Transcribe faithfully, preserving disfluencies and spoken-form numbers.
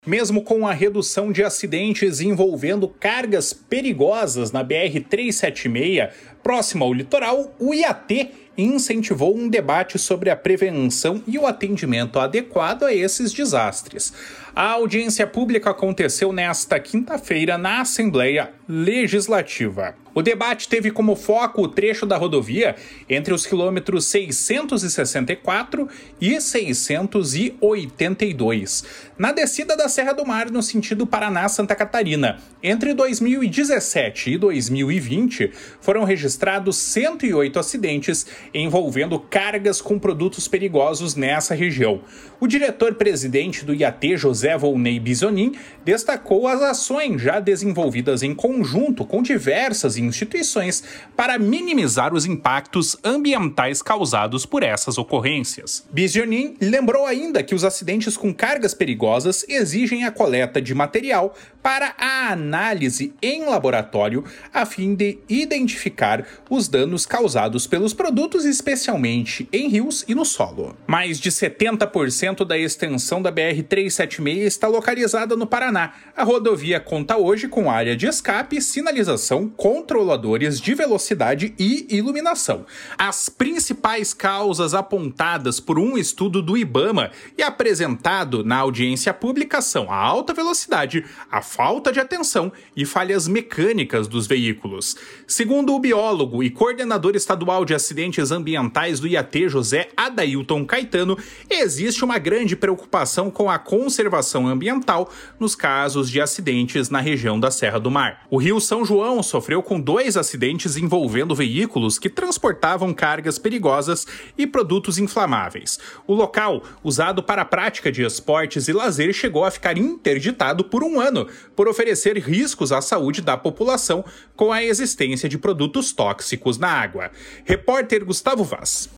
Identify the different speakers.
Speaker 1: Mesmo com a redução de acidentes envolvendo cargas perigosas na B R trezentos e setenta e seis, próxima ao litoral, o I A T incentivou um debate sobre a prevenção e o atendimento adequado a esses desastres. A audiência pública aconteceu nesta quinta-feira na Assembleia Legislativa. O debate teve como foco o trecho da rodovia entre os quilômetros seiscentos e sessenta e quatro e seiscentos e oitenta e dois, na descida da Serra do Mar no sentido Paraná-Santa Catarina. Entre dois mil e dezessete e dois mil e vinte, foram registrados cento e oito acidentes envolvendo cargas com produtos perigosos nessa região. O diretor-presidente do I A T, José Volney Bisonin, destacou as ações já desenvolvidas em conjunto com diversas instituições para minimizar os impactos ambientais causados por essas ocorrências. Bisonin lembrou ainda que os acidentes com cargas perigosas exigem a coleta de material para a análise em laboratório a fim de identificar os danos causados pelos produtos, especialmente em rios e no solo. Mais de setenta por cento da extensão da B R trezentos e setenta e seis está localizada no Paraná. A rodovia conta hoje com área de escape, sinalização, controladores de velocidade e iluminação. As principais causas apontadas por um estudo do IBAMA e apresentado na audiência pública são a alta velocidade, a falta de atenção e falhas mecânicas dos veículos. Segundo o biólogo e coordenador estadual de acidentes ambientais do I A T, José Adailton Caetano, existe uma grande preocupação com a conservação ambiental nos casos de acidentes na região da Serra do Mar. O Rio São João sofreu com dois acidentes envolvendo veículos que transportavam cargas perigosas e produtos inflamáveis. O local, usado para a prática de esportes e lazer, chegou a ficar interditado por um ano, por oferecer riscos à saúde da população com a existência de produtos tóxicos na água. Repórter Gustavo Vaz.